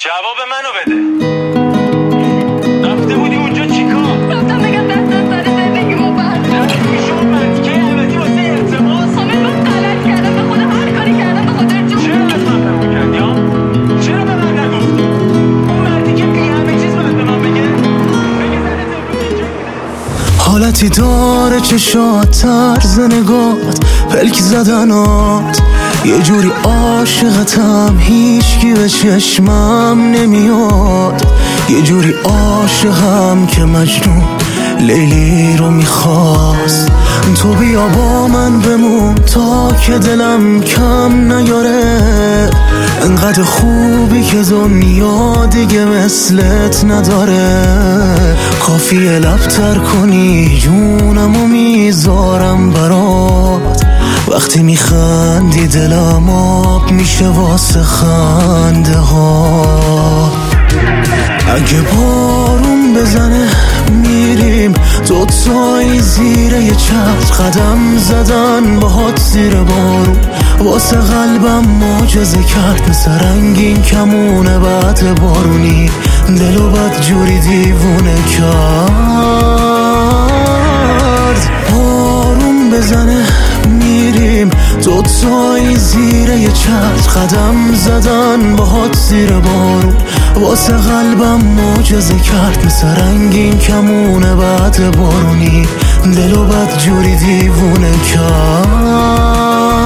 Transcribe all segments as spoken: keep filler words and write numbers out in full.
جواب منو بده. رفته بودی اونجا چیکار؟ رفتم بگم دست از سر زندگیمو بردارم. میشون منطقه ابدی واسه التماس. حامد من غلط کردم، به خدا هر کاری کردم به خاطر جون. چرا از من فرمون کردی ها؟ چرا به من نگفتی؟ اون مردی که بی همه چیز باید به من بگه؟ بگه زنت امروز اینجا بوده. حالتی داره چشات، طرز نگات، پلک زدنات، یه جوری عاشقتم هیچکی به چشمم نمیاد، یه جوری عاشقم که مجنون لیلی رو میخواست. تو بیا با من بمون تا که دلم کم نیاره، انقدر خوبی که دنیا دیگه مثلت نداره. کافیه لبتر کنی جونمو میذارم برات، وقتی میخندی دلم آب میشه واسه خنده ها. اگه بارون بزنه میریم دوتایی زیر یه چتر، قدم زدن باهات زیر بارون واسه قلبم معجزه کرد، مثل رنگین کمونه بعد بارونی دلو بد جوری دیوونه کرد. بارون بزنه میریم دوتایی زیر یه چتر، قدم زدن باهات زیر بارون واسه قلبم معجزه کرد، مثل رنگین کمونه بعد بارونی دلو بد جوری دیوونه کرد.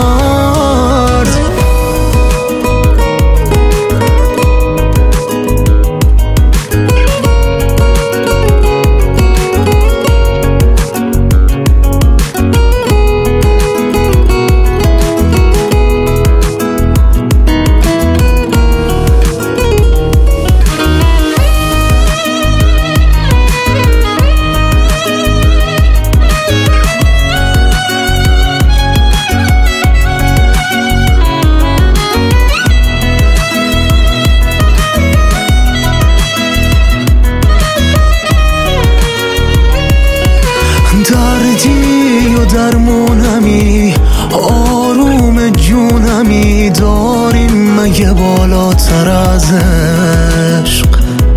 دردی و درمونمی آروم جونمی، داریم مگه بالاتر از عشق؟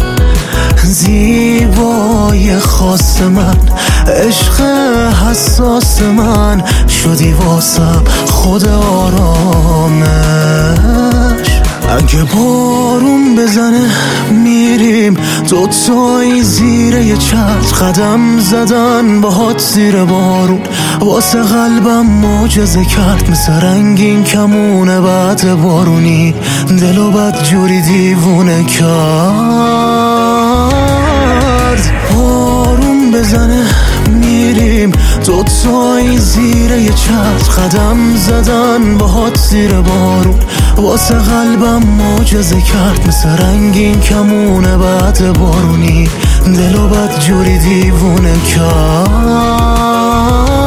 زیبای خاص من، عشق حساس من، شدی واسم خود آرامش. اگه بارون بزنه میریم دوتایی زیر یه چتر، قدم زدن باهات زیر بارون واسه قلبم معجزه کرد، مثل رنگین کمونه بعد بارونی دلو بد جوری دیوونه کرد. بارون بزنه میریم دوتایی زیر یه چتر، قدم زدن باهات زیر بارون واسه قلبم معجزه کرد، مثل رنگین کمونه بعد بارونی دلو بد جوری دیوونه کرد.